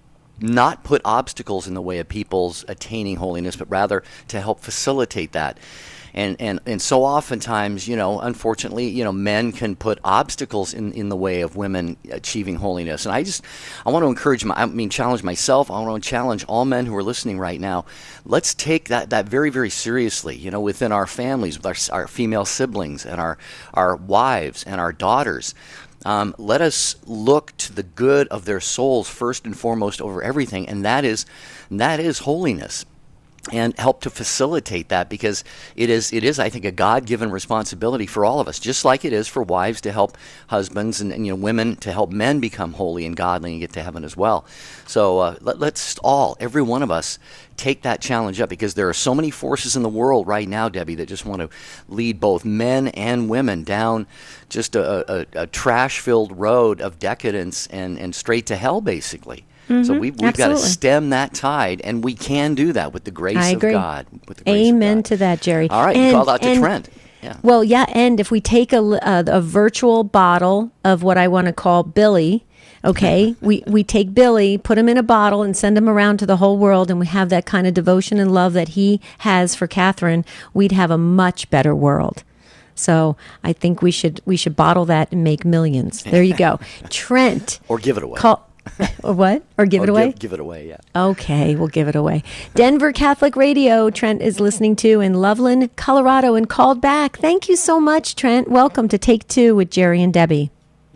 A: not put obstacles in the way of people's attaining holiness, but rather to help facilitate that. And, and and so oftentimes, you know, unfortunately, you know, men can put obstacles in, in the way of women achieving holiness. And I just, I want to encourage, my, I mean, challenge myself. I want to challenge all men who are listening right now. Let's take that, that very, very seriously, you know, within our families, with our, our female siblings and our, our wives and our daughters. Um, let us look to the good of their souls first and foremost over everything, and that is, that is holiness. And help to facilitate that, because it is, it is, I think, a God-given responsibility for all of us, just like it is for wives to help husbands and, and you know, women to help men become holy and godly and get to heaven as well. So uh, let, let's all, every one of us, take that challenge up, because there are so many forces in the world right now, Debbie, that just want to lead both men and women down just a, a, a trash-filled road of decadence and, and straight to hell, basically. Mm-hmm. So we've, we've got to stem that tide, and we can do that with the grace
B: I agree.
A: of God. With the grace
B: Amen
A: of God.
B: to that, Jerry.
A: All right,
B: and,
A: you called out to
B: and,
A: Trent. Yeah.
B: Well, yeah, and if we take a, a, a virtual bottle of what I want to call Billy, okay, we, we take Billy, put him in a bottle, and send him around to the whole world, and we have that kind of devotion and love that he has for Catherine, we'd have a much better world. So I think we should we should bottle that and make millions. There you go. Trent.
A: Or give it away.
B: Call, or what? Or give
A: or
B: it away?
A: Give, give it away, yeah.
B: Okay, we'll give it away. Denver Catholic Radio, Trent is listening to in Loveland, Colorado, and called back. Thank you so much, Trent. Welcome to Take Two with Jerry and Debbie.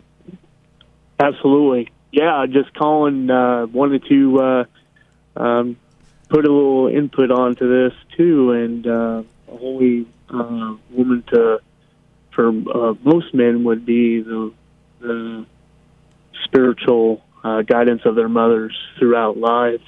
Q: Absolutely. Yeah, just calling, uh, wanted to uh, um, put a little input onto this, too, and uh, a holy uh, woman to, for uh, most men would be the, the spiritual Uh, guidance of their mothers throughout life,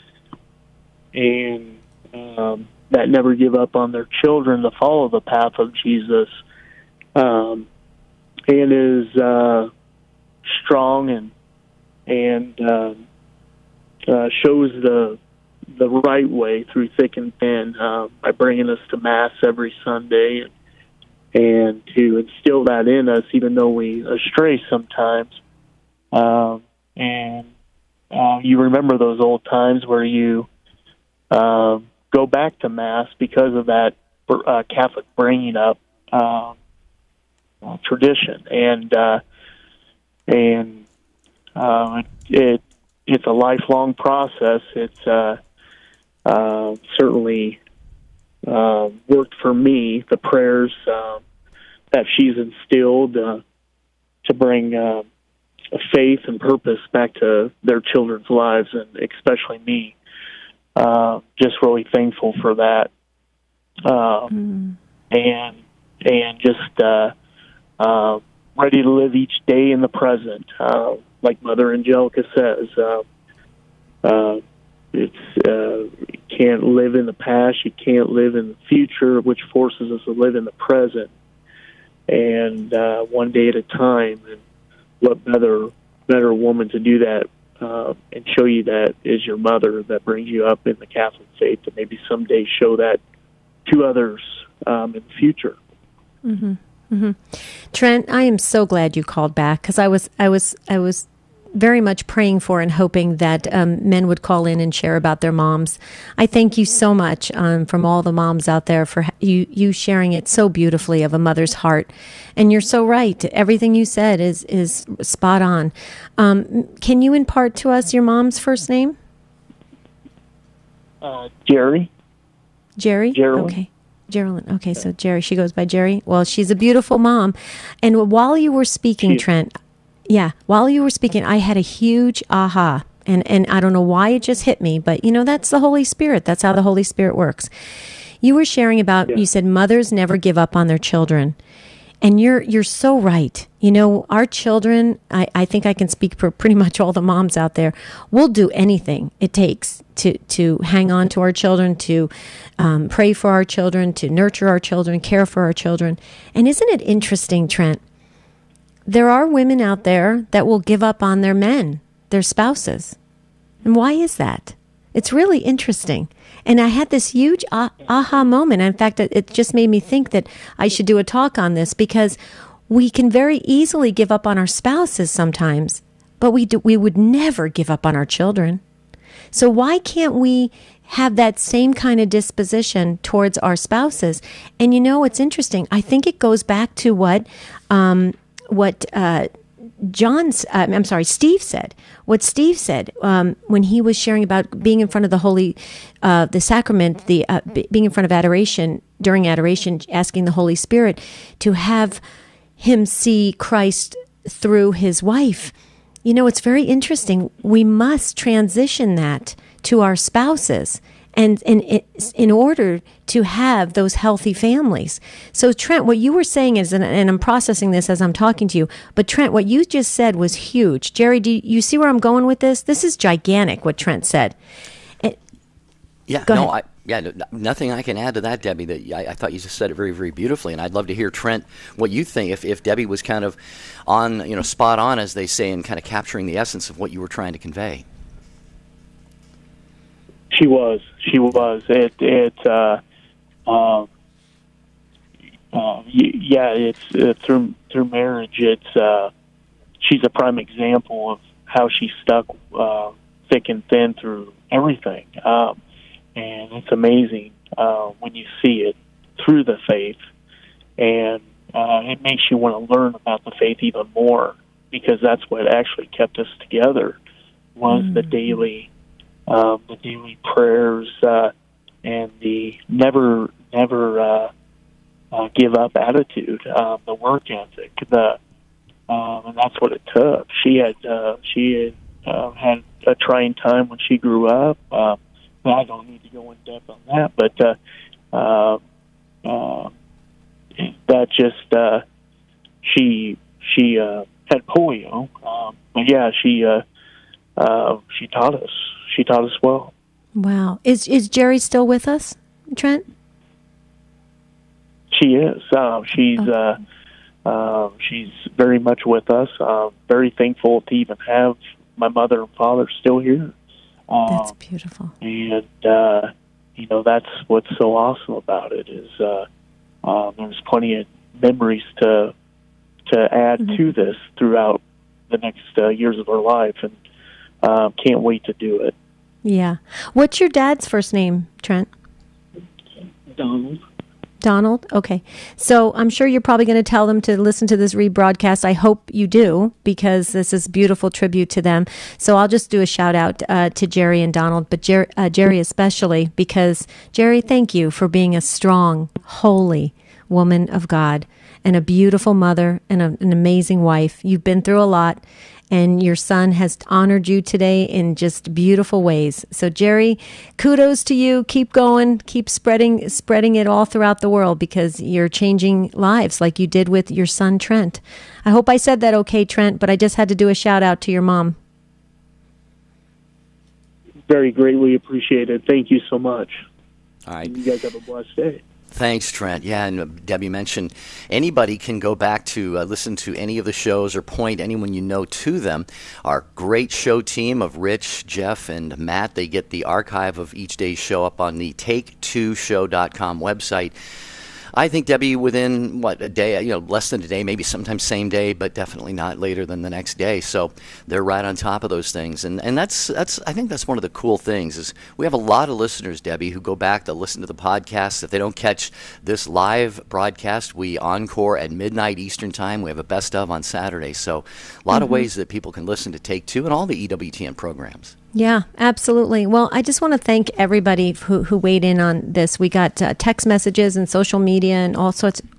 Q: and um, that never give up on their children to follow the path of Jesus, um, and is uh, strong and and uh, uh, shows the the right way through thick and thin uh, by bringing us to Mass every Sunday, and, and to instill that in us, even though we astray sometimes. Um, And uh, you remember those old times where you uh, go back to Mass because of that uh, Catholic bringing up uh, tradition, and uh, and uh, it it's a lifelong process. It's uh, uh, certainly uh, worked for me. The prayers uh, that she's instilled uh, to bring. Uh, faith and purpose back to their children's lives, and especially me. Uh, just really thankful for that. Uh, mm. And and just uh, uh, ready to live each day in the present. Uh, like Mother Angelica says, uh, uh, it's uh, you can't live in the past, you can't live in the future, which forces us to live in the present, and uh, one day at a time. And what better better woman to do that uh, and show you that is your mother that brings you up in the Catholic faith, and maybe someday show that to others um, in the future.
B: Mm-hmm. Mm-hmm. Trent, I am so glad you called back, because I was I was I was very much praying for and hoping that um, men would call in and share about their moms. I thank you so much um, from all the moms out there for you you sharing it so beautifully of a mother's heart. And you're so right. Everything you said is is spot on. Um, can you impart to us your mom's first name?
Q: Uh, Jerry.
B: Jerry?
Q: Geraldine.
B: Okay. Geraldine. Okay, so Jerry. She goes by Jerry. Well, she's a beautiful mom. And while you were speaking, she- Trent, Yeah, while you were speaking, I had a huge aha, and, and I don't know why it just hit me, but, you know, that's the Holy Spirit. That's how the Holy Spirit works. You were sharing about, yeah. you said mothers never give up on their children. And you're you're so right. You know, our children, I, I think I can speak for pretty much all the moms out there, we'll do anything it takes to, to hang on to our children, to um, pray for our children, to nurture our children, care for our children. And isn't it interesting, Trent? There are women out there that will give up on their men, their spouses. And why is that? It's really interesting. And I had this huge ah- aha moment. In fact, it, it just made me think that I should do a talk on this, because we can very easily give up on our spouses sometimes, but we do, we would never give up on our children. So why can't we have that same kind of disposition towards our spouses? And you know, it's interesting. I think it goes back to what um, what uh, John's, uh, I'm sorry, Steve said. What Steve said um, when he was sharing about being in front of the Holy, uh, the sacrament, the uh, b- being in front of adoration, during adoration, asking the Holy Spirit to have him see Christ through his wife. You know, it's very interesting. We must transition that to our spouses, and, and it's in order to have those healthy families. So Trent, what you were saying is, and, and I'm processing this as I'm talking to you, but Trent, what you just said was huge. Jerry, do you see where I'm going with this? This is gigantic, what Trent said. It,
A: yeah,
B: go
A: no,
B: ahead.
A: I, yeah, no, nothing I can add to that, Debbie. That I, I thought you just said it very, very beautifully, and I'd love to hear, Trent, what you think. If, if Debbie was kind of on, you know, spot on, as they say, and kind of capturing the essence of what you were trying to convey.
Q: She was. She was. It. It. Uh, uh, uh, yeah. It's uh, through through marriage. It's. Uh, she's a prime example of how she stuck uh, thick and thin through everything, um, and it's amazing uh, when you see it through the faith, and uh, it makes you want to learn about the faith even more, because that's what actually kept us together, was mm. the daily. Um, the daily prayers uh, and the never, never uh, uh, give up attitude, uh, the work ethic, the um, and that's what it took. She had uh, she had uh, had a trying time when she grew up. Uh, I don't need to go in depth on that, but uh, uh, uh, that just uh, she she uh, had polio, um, but yeah, she uh, uh, she taught us. She taught us well.
B: Wow. Is is Jerry still with us, Trent?
Q: She is. Uh, she's okay. uh, uh, she's very much with us. Uh, very thankful to even have my mother and father still here. Uh,
B: that's beautiful.
Q: And uh, you know, that's what's so awesome about it is uh, uh, there's plenty of memories to to add mm-hmm. to this throughout the next uh, years of our life, and uh, can't wait to do it.
B: Yeah. What's your dad's first name, Trent?
Q: Donald.
B: Donald? Okay. So I'm sure you're probably going to tell them to listen to this rebroadcast. I hope you do, because this is a beautiful tribute to them. So I'll just do a shout out uh, to Jerry and Donald, but Jer- uh, Jerry especially, because Jerry, thank you for being a strong, holy woman of God and a beautiful mother and a, an amazing wife. You've been through a lot, and your son has honored you today in just beautiful ways. So, Jerry, kudos to you. Keep going. Keep spreading spreading it all throughout the world, because you're changing lives like you did with your son, Trent. I hope I said that okay, Trent, but I just had to do a shout out to your mom.
Q: Very greatly appreciated. Thank you so much.
A: All right.
Q: You guys have a blessed day.
A: Thanks, Trent. Yeah, and Debbie mentioned anybody can go back to uh, listen to any of the shows or point anyone you know to them. Our great show team of Rich, Jeff, and Matt, they get the archive of each day's show up on the take two show dot com website. I think, Debbie, within, what, a day, you know, less than a day, maybe sometimes same day, but definitely not later than the next day. So they're right on top of those things. And and that's, that's I think that's one of the cool things is we have a lot of listeners, Debbie, who go back to listen to the podcast. If they don't catch this live broadcast, we encore at midnight Eastern time. We have a best of on Saturday. So a lot mm-hmm. of ways that people can listen to Take Two and all the E W T N programs.
B: Yeah, absolutely. Well, I just want to thank everybody who, who weighed in on this. We got uh, text messages and social media and all sorts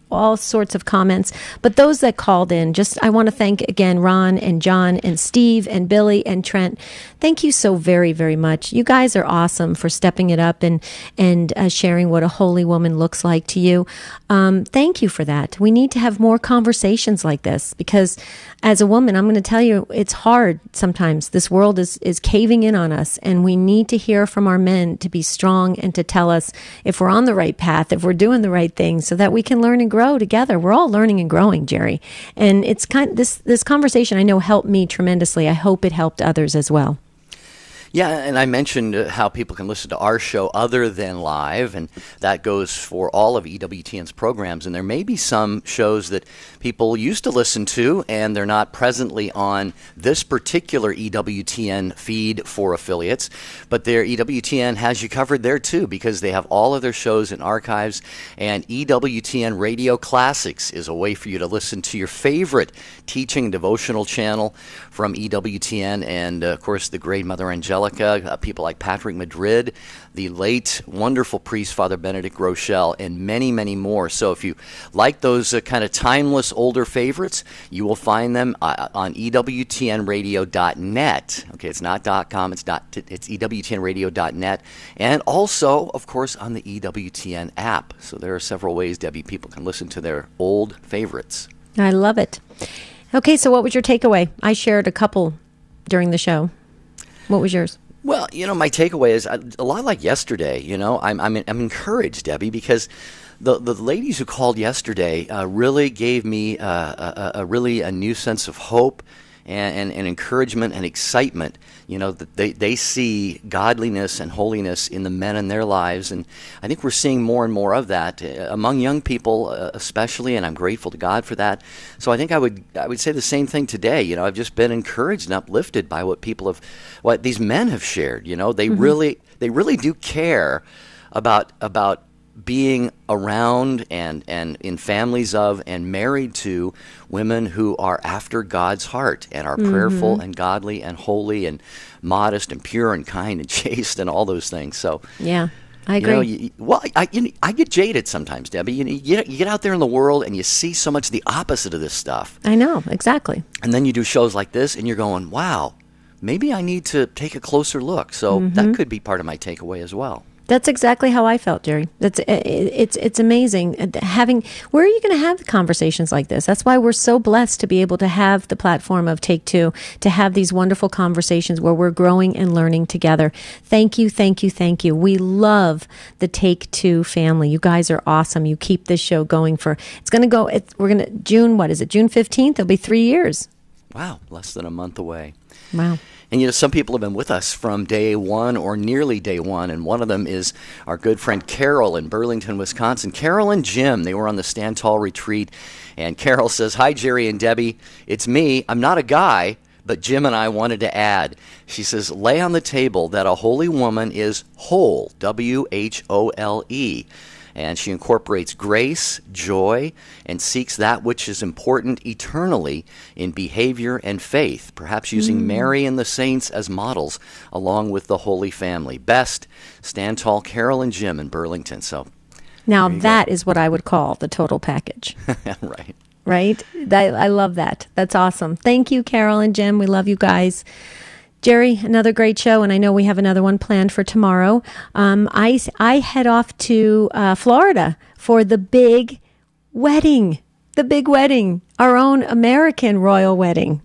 B: all sorts of comments. But those that called in, just I want to thank again Ron and John and Steve and Billy and Trent. Thank you so very, very much. You guys are awesome for stepping it up and and uh, sharing what a holy woman looks like to you. Um, thank you for that. We need to have more conversations like this, because as a woman, I'm going to tell you, it's hard sometimes. This world is is caving in on us, and we need to hear from our men to be strong and to tell us if we're on the right path, if we're doing the right thing, so that we can learn and grow together. We're all learning and growing, Jerry. And it's kind this this conversation I know helped me tremendously. I hope it helped others as well.
A: Yeah, and I mentioned uh, how people can listen to our show other than live, and that goes for all of E W T N's programs. And there may be some shows that people used to listen to, and they're not presently on this particular E W T N feed for affiliates, but their E W T N has you covered there too, because they have all of their shows in archives, and E W T N Radio Classics is a way for you to listen to your favorite teaching and devotional channel from E W T N, and uh, of course the great Mother Angelica. Uh, people like Patrick Madrid, the late wonderful priest Father Benedict Rochelle, and many, many more. So if you like those uh, kind of timeless older favorites, you will find them uh, on E W T N radio dot net. Okay, it's not .com, it's dot, it's E W T N radio dot net, and also, of course, on the E W T N app. So there are several ways, Debbie, people can listen to their old favorites.
B: I love it. Okay, so what was your takeaway? I shared a couple during the show. What was yours?
A: Well, you know, my takeaway is a lot like yesterday. You know, I'm I'm, I'm encouraged, Debbie, because the the ladies who called yesterday uh, really gave me uh, a, a really a new sense of hope and, and, and encouragement and excitement. You know, that they, they see godliness and holiness in the men in their lives, and I think we're seeing more and more of that uh, among young people, uh, especially. And I'm grateful to God for that. So I think I would I would say the same thing today. You know, I've just been encouraged and uplifted by what people have, what these men have shared. You know, they mm-hmm. really they really do care about about. being around and, and in families of and married to women who are after God's heart and are mm-hmm. prayerful and godly and holy and modest and pure and kind and chaste and all those things. So
B: yeah, I agree.
A: You know, you, well, I, you know, I get jaded sometimes, Debbie. You, you, get, you get out there in the world and you see so much the opposite of this stuff.
B: I know, exactly.
A: And then you do shows like this and you're going, wow, maybe I need to take a closer look. So mm-hmm. that could be part of my takeaway as well.
B: That's exactly how I felt, Jerry. That's it's it's amazing having. Where are you going to have conversations like this? That's why we're so blessed to be able to have the platform of Take Two, to have these wonderful conversations where we're growing and learning together. Thank you, thank you, thank you. We love the Take Two family. You guys are awesome. You keep this show going for. It's going to go. It's, we're going to June. What is it? June fifteenth. It'll be three years.
A: Wow, less than a month away.
B: Wow.
A: And, you know, some people have been with us from day one or nearly day one, and one of them is our good friend Carol in Burlington, Wisconsin. Carol and Jim, they were on the Stand Tall retreat, and Carol says, "Hi, Jerry and Debbie. It's me. I'm not a guy, but Jim and I wanted to add." She says, "Lay on the table that a holy woman is whole, W H O L E. And she incorporates grace, joy, and seeks that which is important eternally in behavior and faith, perhaps using mm. Mary and the saints as models, along with the Holy Family." Best, Stand Tall, Carol and Jim in Burlington. So
B: now that go. is what I would call the total package.
A: Right.
B: Right? That, I love that. That's awesome. Thank you, Carol and Jim. We love you guys. Jerry, another great show, and I know we have another one planned for tomorrow. Um, I, I head off to uh, Florida for the big wedding, the big wedding, our own American royal wedding.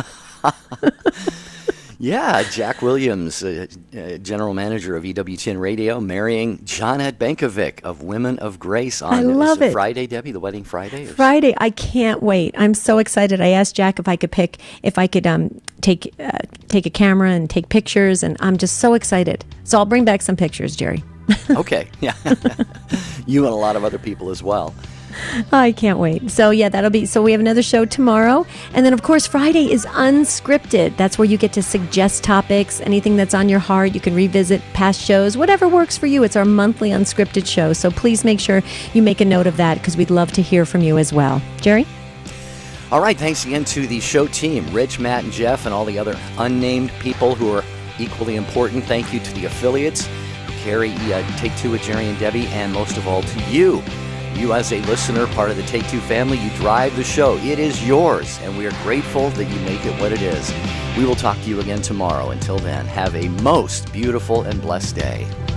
A: Yeah, Jack Williams, uh, uh, general manager of E W T N Radio, marrying Johnette Bankovic of Women of Grace on
B: I love
A: is it
B: it.
A: Friday, Debbie, the wedding Friday? Or
B: Friday. I can't wait. I'm so excited. I asked Jack if I could pick, if I could um, take uh, take a camera and take pictures, and I'm just so excited. So I'll bring back some pictures, Jerry.
A: Okay, yeah. You and a lot of other people as well.
B: I can't wait. So yeah, that'll be, so we have another show tomorrow. And then of course, Friday is unscripted. That's where you get to suggest topics, anything that's on your heart. You can revisit past shows, whatever works for you. It's our monthly unscripted show. So please make sure you make a note of that, because we'd love to hear from you as well. Jerry?
A: All right. Thanks again to the show team, Rich, Matt, and Jeff, and all the other unnamed people who are equally important. Thank you to the affiliates who carry uh, Take Two with Jerry and Debbie, and most of all to you, You as a listener, part of the Take Two family, you drive the show. It is yours, and we are grateful that you make it what it is. We will talk to you again tomorrow. Until then, have a most beautiful and blessed day.